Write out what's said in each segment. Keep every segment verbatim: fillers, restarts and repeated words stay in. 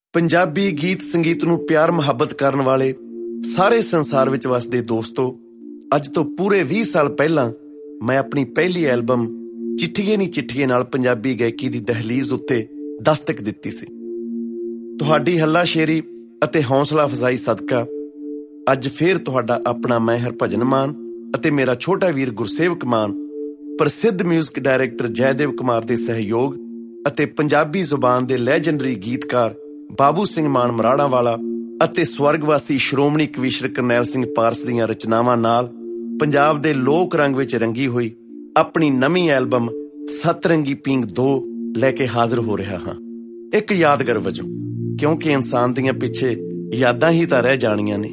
ਪੰਜਾਬੀ ਗੀਤ ਸੰਗੀਤ ਨੂੰ ਪਿਆਰ ਮੁਹੱਬਤ ਕਰਨ ਵਾਲੇ ਸਾਰੇ ਸੰਸਾਰ ਵਿੱਚ ਵਸਦੇ ਦੋਸਤੋ, ਅੱਜ ਤੋਂ ਪੂਰੇ ਵੀਹ ਸਾਲ ਪਹਿਲਾਂ ਮੈਂ ਆਪਣੀ ਪਹਿਲੀ ਐਲਬਮ ਚਿੱਠੀਏ ਨੀ ਚਿੱਠੀਏ ਨਾਲ ਪੰਜਾਬੀ ਗਾਇਕੀ ਦੀ ਦਹਲੀਜ਼ ਉੱਤੇ ਦਸਤਕ ਦਿੱਤੀ ਸੀ। ਤੁਹਾਡੀ ਹੱਲਾਸ਼ੇਰੀ ਅਤੇ ਹੌਸਲਾ ਅਫਜ਼ਾਈ ਸਦਕਾ ਅੱਜ ਫੇਰ ਤੁਹਾਡਾ ਆਪਣਾ ਮੈਂ ਹਰਭਜਨ ਮਾਨ ਅਤੇ ਮੇਰਾ ਛੋਟਾ ਵੀਰ ਗੁਰਸੇਵਕ ਮਾਨ ਪ੍ਰਸਿੱਧ ਮਿਊਜ਼ਿਕ ਡਾਇਰੈਕਟਰ ਜੈਦੇਵ ਕੁਮਾਰ ਦੇ ਸਹਿਯੋਗ ਅਤੇ ਪੰਜਾਬੀ ਜ਼ੁਬਾਨ ਦੇ ਲੈਜੈਂਡਰੀ ਗੀਤਕਾਰ ਬਾਬੂ ਸਿੰਘ ਮਾਨ ਮਰਾੜਾ ਵਾਲਾ ਅਤੇ ਸਵਰਗਵਾਸੀ ਸ਼੍ਰੋਮਣੀ ਕਵੀਸ਼ਰ ਕਰਨੈਲ ਸਿੰਘ ਪਾਰਸ ਦੀਆਂ ਰਚਨਾਵਾਂ ਨਾਲ ਪੰਜਾਬ ਦੇ ਲੋਕ ਰੰਗ ਵਿੱਚ ਰੰਗੀ ਹੋਈ ਆਪਣੀ ਨਵੀਂ ਐਲਬਮ ਸਤਰੰਗੀ ਪੀਂਗ ਦੋ ਲੈ ਕੇ ਹਾਜ਼ਰ ਹੋ ਰਿਹਾ ਹਾਂ, ਇੱਕ ਯਾਦਗਾਰ ਵਜੋਂ, ਕਿਉਂਕਿ ਇਨਸਾਨ ਦੀਆਂ ਪਿੱਛੇ ਯਾਦਾਂ ਹੀ ਤਾਂ ਰਹਿ ਜਾਣੀਆਂ ਨੇ।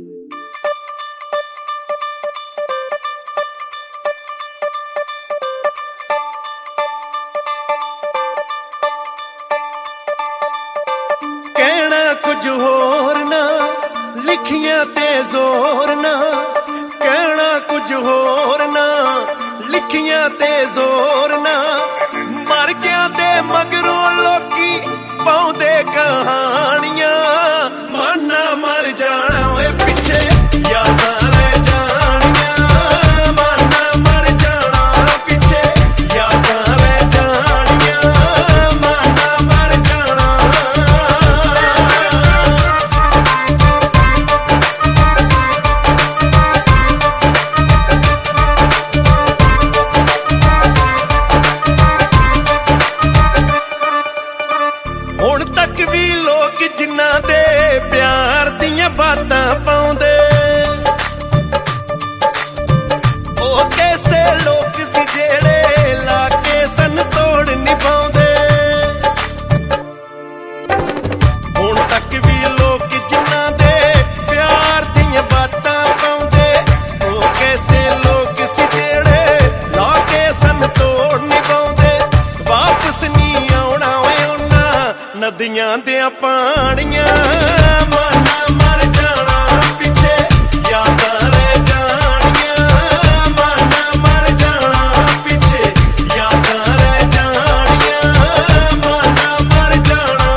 ਕਹਿਣਾ ਕੁਝ ਹੋਰ ਨਾ, ਲਿਖੀਆਂ ਤੇ ਜ਼ੋਰ ਨਾ, ਕਹਿਣਾ ਕੁਝ ਹੋਰ ਨਾ, ਲਿਖੀਆਂ ਤੇ ਜ਼ੋਰ ਨਾ, ਮਰ ਗਿਆ ਤੇ ਮਗਰੋਂ ਲੋਕੀ ਪਾਉਂਦੇ ਕਹਾਣੀਆਂ, ਮਾਨਾ ਮਰ ਜਾਣਾ ਓਏ ਪਿੱਛੇ ਯਾਦਾਂ ਰਹਿ ਜਾਣੀਆਂ, ਮਾਨਾ ਮਰ ਜਾਣਾ ਪਿੱਛੇ ਯਾਦਾਂ ਰਹਿ ਜਾਣੀਆਂ, ਮਾਨਾ ਮਰ ਜਾਣਾ। ਹੁਣ ਤੱਕ ਵੀ ਲੋਕ ਜਿਨ੍ਹਾਂ ਦੇ ਪਿਆਰ ਦੀਆਂ ਬਾਤਾਂ ਪਾਉਂਦੇ, ਉਹ ਕੈਸੇ ਲੋਕ ਸੀ ਜਿਹੜੇ ਲਾ ਕੇ ਸਨ ਤੋੜ ਨਿਭਾਉਂਦੇ। ਹੁਣ ਤੱਕ ਵੀ ਲੋਕ ਜਿਨ੍ਹਾਂ ਦੇ ਪਿਆਰ ਦੀਆਂ ਬਾਤਾਂ ਪਾਉਂਦੇ, ਉਹ ਕੈਸੇ ਲੋਕ ਸੀ ਜਿਹੜੇ ਲਾ ਕੇ ਸਨ ਤੋੜ ਨਿਭਾਉਂਦੇ। ਵਾਪਸ ਨਹੀਂ ਆਉਣਾ ਓਏ ਉਹਨਾਂ ਨਦੀਆਂ ਦੀਆਂ ਪਾਣੀਆਂ, ਮਾਨਾ ਮਰ ਜਾਣਾ ਪਿੱਛੇ ਯਾਦਾਂ ਰਹਿ ਜਾਣੀਆਂ, ਮਾਨਾ ਮਰ ਜਾਣਾ ਪਿੱਛੇ ਯਾਦਾਂ ਰਹਿ ਜਾਣੀਆਂ, ਮਾਨਾ ਮਰ ਜਾਣਾ।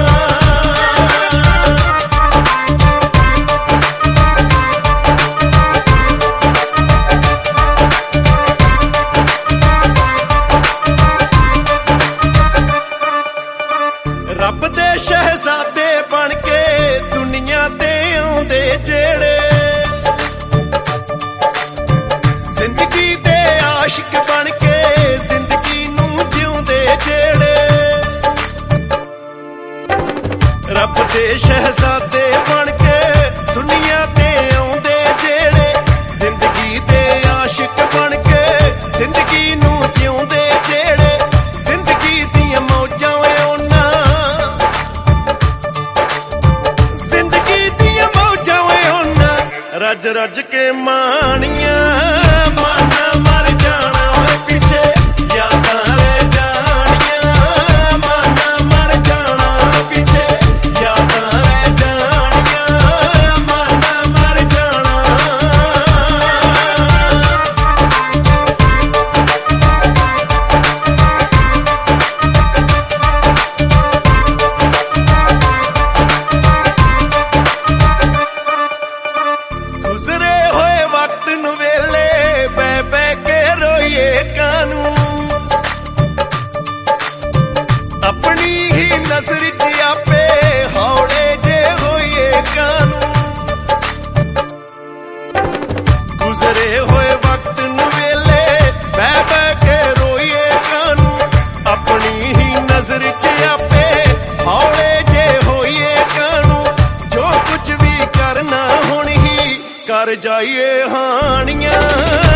ਰੱਬ ਦੇ ਸ਼ਹਿਜ਼ਾਦੇ ਬਣ ਕੇ ਦੁਨੀਆ ਤੇ ਆਉਂਦੇ ਜਿਹੜੇ, ਜ਼ਿੰਦਗੀ ਦੇ ਆਸ਼ਿਕ ਬਣ ਕੇ ਜ਼ਿੰਦਗੀ ਨੂੰ ਜਿਉਂਦੇ ਜਿਹੜੇ, ਰੱਬ ਦੇ ਸ਼ਹਿਜ਼ਾਦੇ ਬਣ ਕੇ ਦੁਨੀਆ ਤੇ ਆਉਂਦੇ ਜਿਹੜੇ, ਜ਼ਿੰਦਗੀ ਦੇ ਆਸ਼ਿਕ ਬਣ ਕੇ ਜ਼ਿੰਦਗੀ ਨੂੰ ਜਿਉਂਦੇ ਜਿਹੜੇ, ਜ਼ਿੰਦਗੀ ਦੀਆਂ ਮੌਜਾਂ ਓਏ ਉਹਨਾਂ, ਜ਼ਿੰਦਗੀ ਦੀਆਂ ਮੌਜਾਂ ਓਏ ਉਹਨਾਂ ਰੱਜ ਰੱਜ ਕੇ ਮਾਣੀਆਂ, ਮਾਨਾ ਮਰ ਜਾਣਾ ਓਏ ਪਿੱਛੇ ਯਾਦਾਂ ਰਹਿ ਜਾਣੀਆਂ, ਮਾਨਾ ਮਰ ਜਾਣਾ ਪਿੱਛੇ ਯਾਦਾਂ ਰਹਿ ਜਾਣੀਆਂ, ਮਾਨਾ ਮਰ ਜਾਣਾ। ਗੁਜ਼ਰੇ ਹੋਏ ਵਕਤ ਨੂੰ ਵੇਲੇ ਬਹਿ ਬਹਿ ਕੇ ਰੋਈਏ ਕਾਨੂੰ, ਆਪਣੀ ਹੀ ਨਜ਼ਰ 'ਚ ਆਪੇ ਹੌਲੇ ਜੇ ਹੋਈਏ ਕਾਨੂੰ। ਗੁਜ਼ਰੇ ਹੋਏ ਵਕਤ ਨੂੰ ਵੇਲੇ ਬਹਿ ਬਹਿ ਕੇ ਰੋਈਏ ਕਾਨੂੰ, ਆਪਣੀ ਹੀ ਨਜ਼ਰ 'ਚ ਆਪੇ ਹੌਲੇ ਜੇ ਹੋਈਏ ਕਾਨੂੰ। ਜੋ ਕੁਝ ਵੀ ਕਰਨਾ ਹੁਣ ਹੀ ਕਰ ਜਾਈਏ ਹਾਣੀਆਂ।